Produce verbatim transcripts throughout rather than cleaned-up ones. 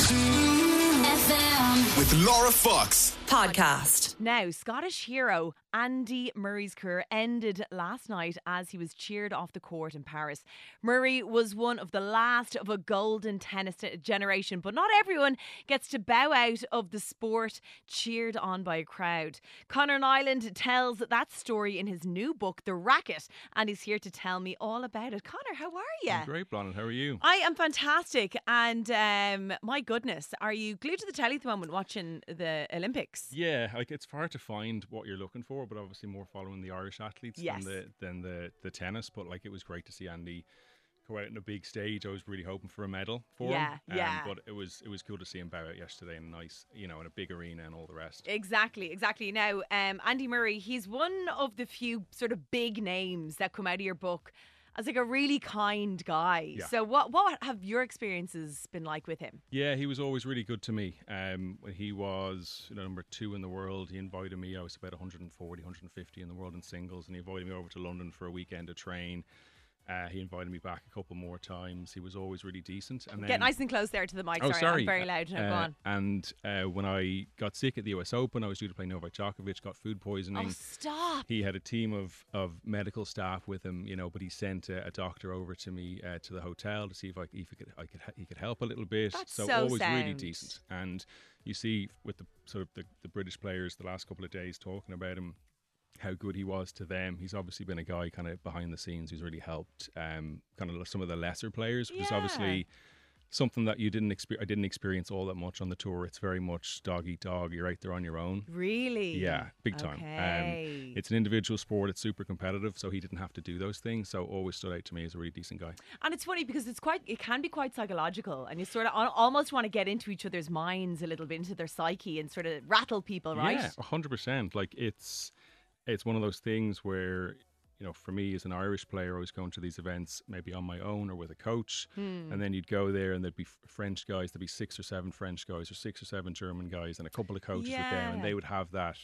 F M. With Laura Fox. Podcast. Now, Scottish hero Andy Murray's career ended last night as he was cheered off the court in Paris. Murray was one of the last of a golden tennis generation, but not everyone gets to bow out of the sport cheered on by a crowd. Conor Nyland tells that story in his new book, The Racket, and he's here to tell me all about it. Conor, how are you? I'm great, Bronwyn. How are you? I am fantastic, and um, my goodness, are you glued to the telly at the moment watching the Olympics? Yeah, like it's hard to find what you're looking for, but obviously more following the Irish athletes Yes. than the than the the tennis. But like it was great to see Andy go out on a big stage. I was really hoping for a medal for Yeah, him. yeah. But it was it was cool to see him bow out yesterday in a nice, you know, in a big arena and all the rest. Exactly, exactly. Now, um, Andy Murray, he's one of the few sort of big names that come out of your book as like a really kind guy. Yeah. So what what have your experiences been like with him? Yeah, he was always really good to me. Um, when he was you know, number two in the world, he invited me. I was about one forty, one fifty in the world in singles, and he invited me over to London for a weekend to train. Uh, he invited me back a couple more times. He was always really decent. And then, Get nice and close there to the mic. Oh, sorry, sorry. I'm very loud. No, Uh, go on. And uh, when I got sick at the U S Open, I was due to play Novak Djokovic, got food poisoning. Oh, stop. He had a team of, of medical staff with him, you know, but he sent a, a doctor over to me uh, to the hotel to see if I, if he could, I could, he could help a little bit. That's so so always really sound. decent. And you see with the sort of the, the British players the last couple of days talking about him, how good he was to them. He's obviously been a guy kind of behind the scenes who's really helped um, kind of some of the lesser players, which is Yeah. obviously something that you didn't exper- I didn't experience all that much on the tour. It's very much dog eat dog. You're out there on your own. Really? Yeah, big time. Okay. Um, it's an individual sport. It's super competitive, so he didn't have to do those things. So always stood out to me as a really decent guy. And it's funny because it's quite, it can be quite psychological, and you sort of al- almost want to get into each other's minds a little bit, into their psyche, and sort of rattle people, right? Yeah, a hundred percent. Like it's it's one of those things where, you know, for me as an Irish player, I was going to these events maybe on my own or with a coach, Hmm. and then you'd go there and there'd be f- French guys, there'd be six or seven French guys or six or seven German guys and a couple of coaches with them, and Yeah. they would have that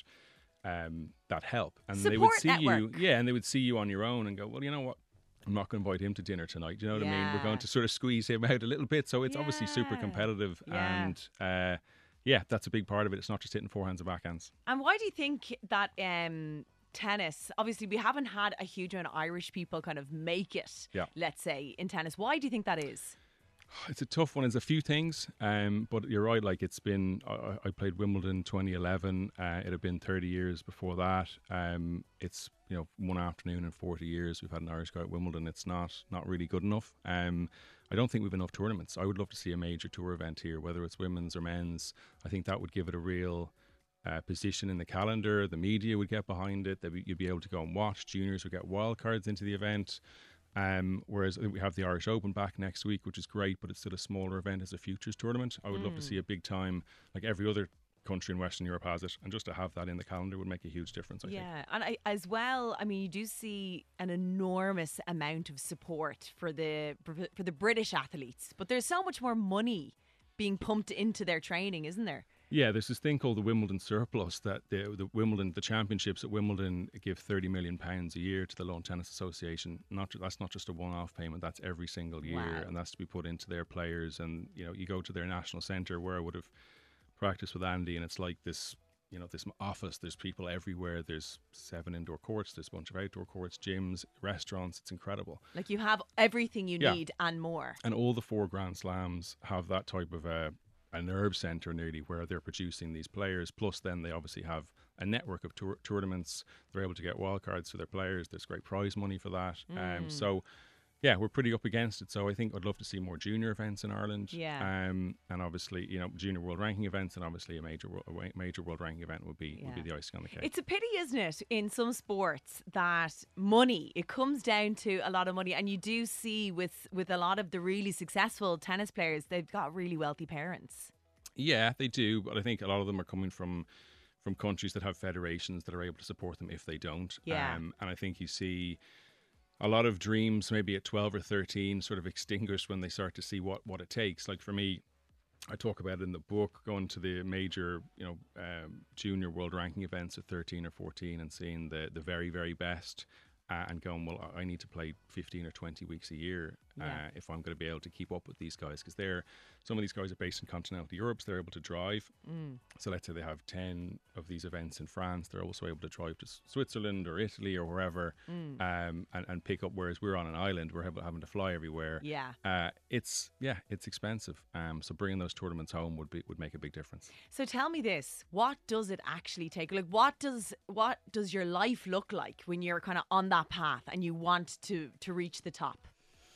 um, that help, and they would Support see network. you, yeah, and they would see you on your own and go, well, you know what? I'm not going to invite him to dinner tonight. Do you know what I mean? We're Yeah. going to sort of squeeze him out a little bit. So it's obviously super Yeah. competitive, Yeah. and uh, yeah, that's a big part of it. It's not just hitting forehands and backhands. And why do you think that um, tennis, obviously we haven't had a huge amount of Irish people kind of make it, Yeah. let's say, in tennis. Why do you think that is? It's a tough one. It's a few things, um, but you're right. Like it's been, I, I played Wimbledon twenty eleven. Uh, it had been thirty years before that. Um, it's you know one afternoon in forty years we've had an Irish guy at Wimbledon. It's not not really good enough. Um, I don't think we've enough tournaments. I would love to see a major tour event here, whether it's women's or men's. I think that would give it a real uh, position in the calendar. The media would get behind it. They'd be, you'd be able to go and watch. Juniors would get wild cards into the event. Um, whereas I think we have the Irish Open back next week, which is great, but it's still a smaller event as a futures tournament. I would love to see a big time, like every other country in Western Europe has it, and just to have that in the calendar would make a huge difference, I think. Yeah, and I, as well, I mean, you do see an enormous amount of support for the for the British athletes, but there's so much more money being pumped into their training, isn't there? Yeah, there's this thing called the Wimbledon surplus that the, the Wimbledon, the championships at Wimbledon give thirty million pounds a year to the Lawn Tennis Association. Not ju- that's not just a one-off payment; that's every single year, Wow. and that's to be put into their players. And you know, you go to their national centre where I would have practiced with Andy, and it's like this, you know, this office. There's people everywhere. There's seven indoor courts. There's a bunch of outdoor courts, gyms, restaurants. It's incredible. Like you have everything you Yeah. need and more. And all the four Grand Slams have that type of a, a nerve centre nearly where they're producing these players. Plus then they obviously have a network of tour- tournaments. They're able to get wildcards for their players. There's great prize money for that. Um, so yeah, we're pretty up against it. So I think I'd love to see more junior events in Ireland. Yeah. Um, and obviously, you know, junior world ranking events, and obviously a major wo- a major world ranking event would be would be Yeah. the icing on the cake. It's a pity, isn't it, in some sports that money, it comes down to a lot of money. And you do see with, with a lot of the really successful tennis players, they've got really wealthy parents. Yeah, they do, but I think a lot of them are coming from from countries that have federations that are able to support them if they don't. Yeah. Um, and I think you see a lot of dreams maybe at twelve or thirteen sort of extinguished when they start to see what, what it takes. Like for me, I talk about it in the book, going to the major, you know, um, junior world ranking events at thirteen or fourteen and seeing the, the very, very best uh, and going, well, I need to play fifteen or twenty weeks a year uh, Yeah. if I'm going to be able to keep up with these guys, because they're some of these guys are based in continental Europe, so they're able to drive. Mm. So let's say they have ten of these events in France, they're also able to drive to Switzerland or Italy or wherever, Mm. um, and, and pick up, whereas we're on an island, we're able- having to fly everywhere. Yeah. Uh, it's, yeah, it's expensive. Um, so bringing those tournaments home would be would make a big difference. So tell me this: what does it actually take? Like, what does what does your life look like when you're kind of on that path and you want to to reach the top?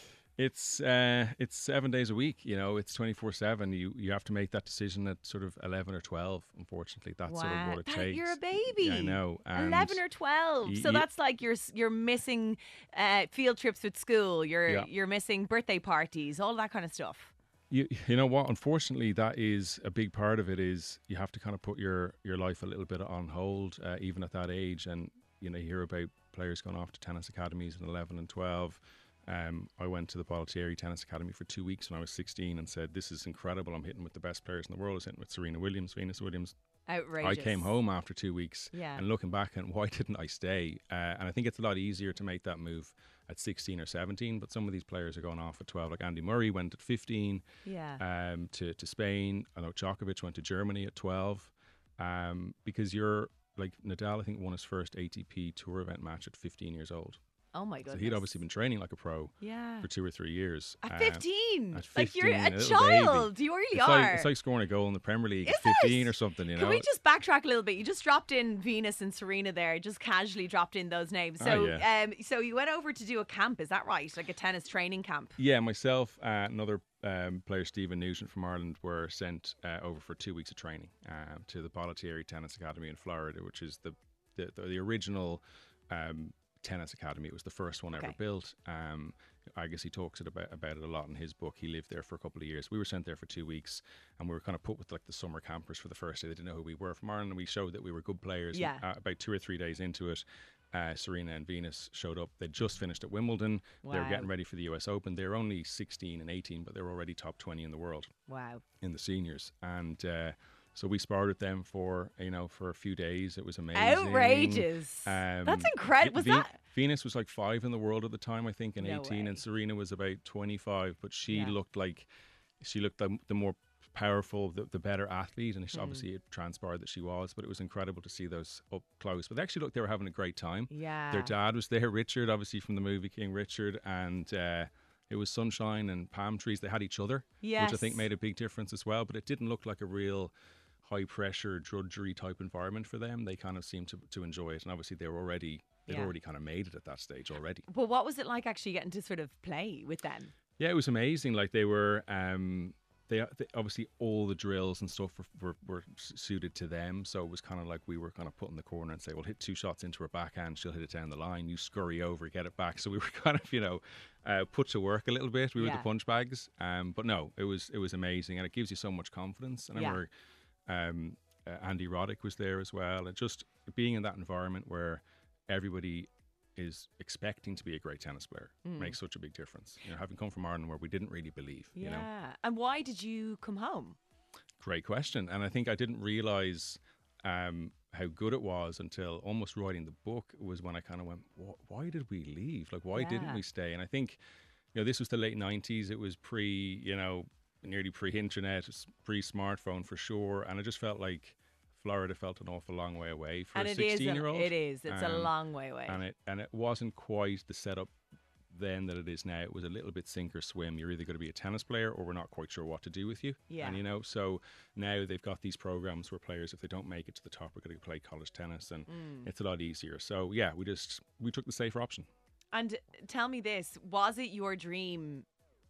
It's uh, it's seven days a week. You know, it's twenty four seven. You you have to make that decision at sort of eleven or twelve. Unfortunately, that's wow. sort of what it That- takes. You're a baby. Yeah, I know. And Eleven or twelve. y- so y- that's like you're s- you're missing uh, field trips with school. You're Yeah. you're missing birthday parties, all that kind of stuff. You you know what? Unfortunately, that is a big part of it. Is you have to kind of put your your life a little bit on hold, uh, even at that age. And you know, you hear about players going off to tennis academies at eleven and twelve. Um, I went to the Bollettieri Tennis Academy for two weeks when I was sixteen and said, "This is incredible. I'm hitting with the best players in the world. I was hitting with Serena Williams, Venus Williams." Outrageous. I came home after two weeks, Yeah. and looking back, and why didn't I stay? Uh, and I think it's a lot easier to make that move at sixteen or seventeen. But some of these players are going off at twelve. Like Andy Murray went at fifteen Yeah. um, to to Spain. I know Djokovic went to Germany at twelve. Um, because you're like Nadal, I think won his first A T P Tour event match at fifteen years old. Oh my So goodness. he'd obviously been training like a pro yeah. for two or three years. At Um, fifteen. at Like you're fifteen, a a little child. You really it's are. like, it's like scoring a goal in the Premier League Is at fifteen it? or something, you know. Can we just backtrack a little bit? You just dropped in Venus and Serena there, just casually dropped in those names. Ah, So, yeah. um, so you went over to do a camp, is that right? Like a tennis training camp? Yeah, myself, uh, another um, player, Stephen Nugent from Ireland, were sent uh, over for two weeks of training um, to the Bollettieri Tennis Academy in Florida, which is the the, the, the original um, tennis academy. It was the first one Okay. ever built. Um, I guess he talks it about, about it a lot in his book. He lived there for a couple of years. We were sent there for two weeks, and we were kind of put with like the summer campers for the first day. They didn't know who we were from Ireland, and we showed that we were good players. Yeah. And, uh, about two or three days into it, uh, Serena and Venus showed up. They'd just finished at Wimbledon. They were Wow. getting ready for the U S Open. They were only sixteen and eighteen, but they were already top twenty in the world Wow. in the seniors. And uh, so we sparred with them for, you know, for a few days. It was amazing. Outrageous. Um, That's incredible. Was Ve- that? Venus was like five in the world at the time, I think, and No eighteen, way. and Serena was about twenty-five. But she Yeah. looked like she looked the, the more powerful, the, the better athlete, and Hmm. obviously it transpired that she was. But it was incredible to see those up close. But they actually looked they were having a great time. Yeah. Their dad was there, Richard, obviously from the movie King Richard, and uh, it was sunshine and palm trees. They had each other, Yes. which I think made a big difference as well. But it didn't look like a real high pressure drudgery type environment for them. They kind of seemed to, to enjoy it, and obviously they were already they'd Yeah. already kind of made it at that stage already. But what was it like actually getting to sort of play with them? Yeah, it was amazing. Like they were, um, they, they obviously all the drills and stuff were, were, were s- suited to them. So it was kind of like we were kind of put in the corner and say, "Well, hit two shots into her backhand, she'll hit it down the line. You scurry over, get it back." So we were kind of, you know, uh, put to work a little bit. We were Yeah. the punch bags, um, but no, it was it was amazing, and it gives you so much confidence. And I Yeah. remember um, uh, Andy Roddick was there as well, and just being in that environment where everybody is expecting to be a great tennis player makes such a big difference. You know, having come from Ireland where we didn't really believe, Yeah. you know. And why did you come home? Great question. And I think I didn't realize um, how good it was until almost writing the book was when I kind of went, "Wh- why did we leave? Like, why didn't Yeah. we stay?" And I think, you know, this was the late nineties. It was pre, you know, nearly pre-internet, s- pre-smartphone for sure. And I just felt like Florida felt an awful long way away for And a it is, sixteen-year-old. a, it is. It's a Um, long way away. and it and it wasn't quite the setup then that it is now. It was a little bit sink or swim. You're either going to be a tennis player or we're not quite sure what to do with you. Yeah. And you know, so now they've got these programs where players, if they don't make it to the top, are going to play college tennis, and Mm. it's a lot easier. So yeah, we just we took the safer option. And tell me this: was it your dream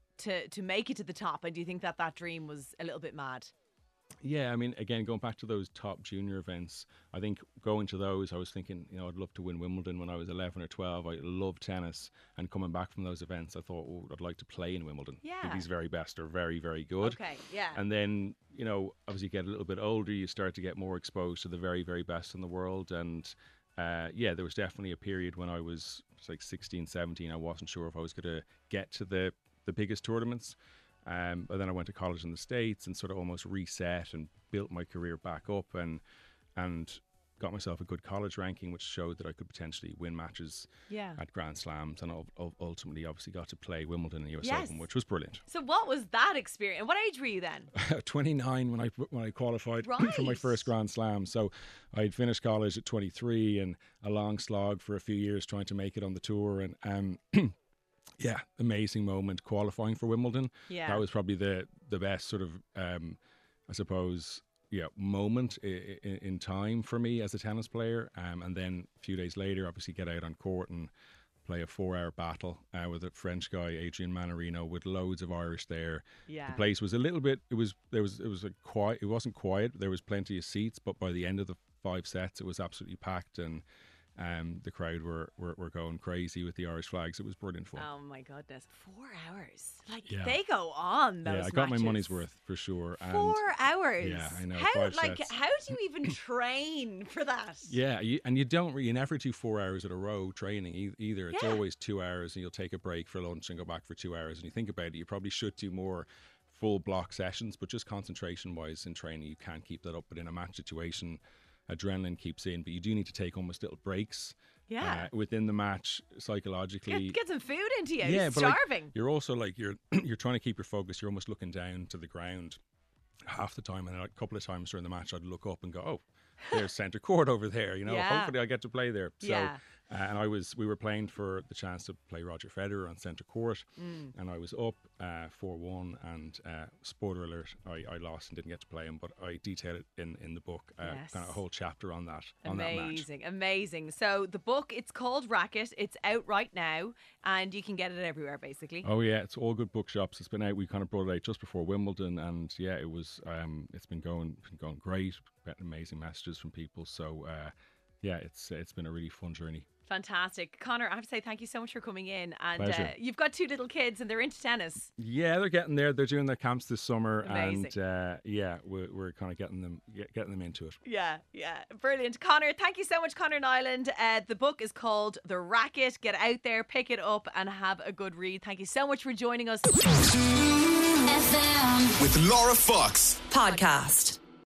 to to make it to the top? And do you think that that dream was a little bit mad? Yeah, I mean, again, going back to those top junior events, I think going to those, I was thinking, you know, I'd love to win Wimbledon when I was eleven or twelve. I loved tennis, and coming back from those events, I thought, oh, I'd like to play in Wimbledon. Yeah. These very best are very, very good. Okay, yeah. And then, you know, obviously you get a little bit older, you start to get more exposed to the very, very best in the world. And uh, yeah, there was definitely a period when I was like sixteen, seventeen. I wasn't sure if I was going to get to the, the biggest tournaments. Um, but then I went to college in the States and sort of almost reset and built my career back up. And and got myself a good college ranking, which showed that I could potentially win matches Yeah. at Grand Slams, and ul- ul- ultimately, obviously, got to play Wimbledon and the U S Yes. Open, which was brilliant. So what was that experience? What age were you then? twenty-nine when I when I qualified Right. for my first Grand Slam. So I'd finished college at twenty-three, and a long slog for a few years trying to make it on the tour, and um. Yeah, amazing moment qualifying for Wimbledon. Yeah. That was probably the the best sort of, um, I suppose, yeah, moment in, in time for me as a tennis player. Um, and then a few days later, obviously, get out on court and play a four-hour battle uh, with a French guy, Adrian Manarino, with loads of Irish there. Yeah. The place was a little bit. It was there was it was a quiet. It wasn't quiet. There was plenty of seats, but by the end of the five sets, it was absolutely packed and. Um, the crowd were, were, were going crazy with the Irish flags. It was brilliant fun. Oh my goodness. Four hours. Like Yeah. they go on those yeah, I got matches. my money's worth for sure. And Four hours. Yeah, I know. How five like sets. how do you even train for that? Yeah, you, and you don't really, you never do four hours at a row training e- either. It's Yeah. always two hours, and you'll take a break for lunch and go back for two hours. And you think about it, you probably should do more full block sessions, but just concentration wise in training, you can't keep that up. But in a match situation, adrenaline keeps in, but you do need to take almost little breaks. Yeah. Uh, within the match, psychologically, Get, get some food into you. yeah, You're but like, starving. you're also like you're you're trying to keep your focus. You're almost looking down to the ground half the time, and then a couple of times during the match, I'd look up and go, "Oh, there's centre court over there." You know, Yeah. hopefully I get to play there. So, Yeah. uh, and I was we were playing for the chance to play Roger Federer on centre court, Mm. and I was up uh, four one. And uh, spoiler alert, I, I lost and didn't get to play him, but I detail it in in the book, uh, Yes. kind of a whole chapter on that on that match. Amazing, amazing. So the book, it's called Racket. It's out right now, and you can get it everywhere, basically. Oh yeah, it's all good bookshops. It's been out. We kind of brought it out just before Wimbledon, and yeah, it was. Um, it's been going, been going great. Getting amazing messages from people. So uh, yeah, it's it's been a really fun journey. Fantastic. Connor, I have to say thank you so much for coming in. And uh, Pleasure. you've got two little kids, and they're into tennis. Yeah, they're getting there. They're doing their camps this summer, Amazing. and uh, yeah, we're, we're kind of getting them get, getting them into it. Yeah, yeah. Brilliant. Connor, thank you so much, Connor Nyland. Uh, the book is called The Racket. Get out there, pick it up, and have a good read. Thank you so much for joining us. With Laura Fox. Podcast.